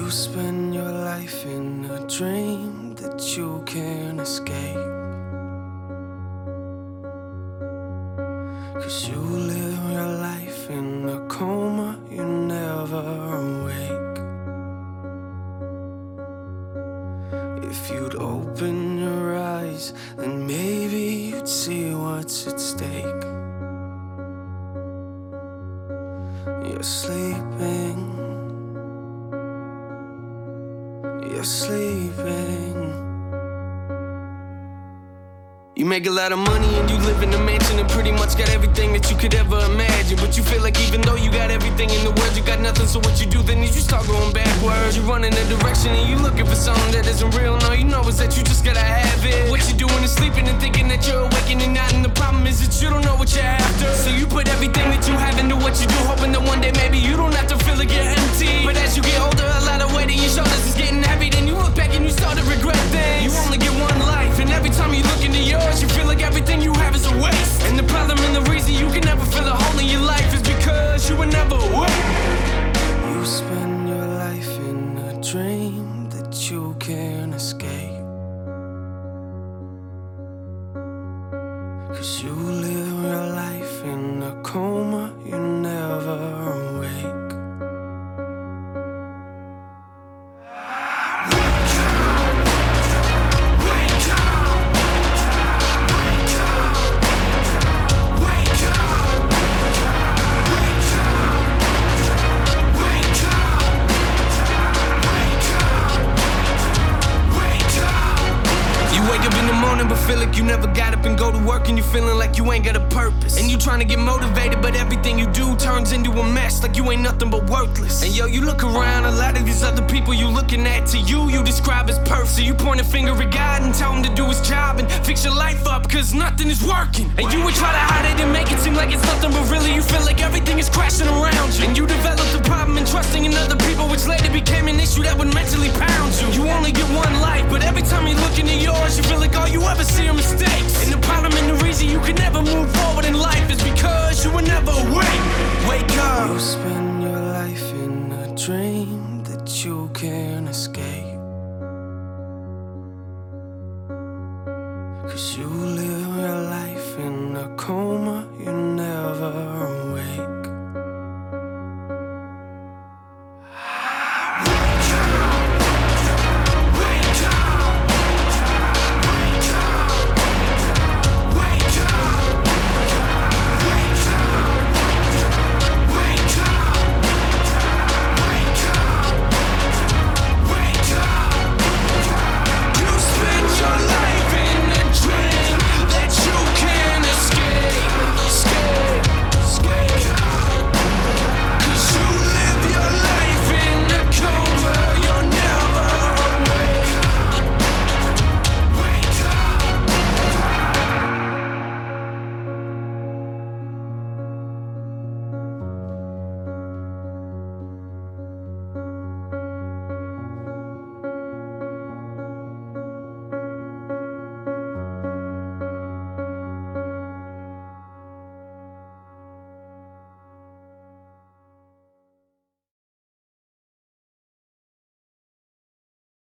You spend your life in a dream that you can't escape. 'Cause you live your life in a coma, you never awake. If you'd open your eyes, then maybe you'd see what's at stake. You're sleeping. You're sleeping. You make a lot of money and you live in a mansion and pretty much got everything that you could ever imagine. But you feel like even though you got everything in the world, you got nothing. So what you do then is you start going backwards. You run in a direction and you looking for something that isn't real. And all you know is that you just gotta have it. What you doing is sleeping and thinking that you're awakening and not. And the problem is that you don't know what you're after. So you put everything that you have into what you do, hoping that one day maybe you don't have to feel like you're empty. But as you get older, a lot of weight on your shoulders is getting heavy. Then you look back and you start to regret things. You only get one life, and every time you look into yours, you feel like everything you have is a waste. And the problem and the reason you can never feel a hole in your life is because you were never awake. You spend your life in a dream that you can't escape. 'Cause you live your life in a coma, you never awake. But feel like you never got up and go to work, and you feeling like you ain't got a purpose. And you trying to get motivated, but everything you do turns into a mess, like you ain't nothing but worthless. And yo, you look around, a lot of these other people you looking at, to you describe as perfect. So you point a finger at God and tell him to do his job and fix your life up, 'cause nothing is working. And you would try to hide it and make it seem like it's nothing, but really you feel like everything is crashing around you. And you developed a problem in trusting in other people, which later became an issue that would mentally pound you. You only get one life, but every time you look into yours, you feel like all you ever see are mistakes. And the problem and the reason you can never move forward in life is because you were never awake. Wake up. You spend your life in a dream that you can't escape. 'Cause you live your life in a coma, you never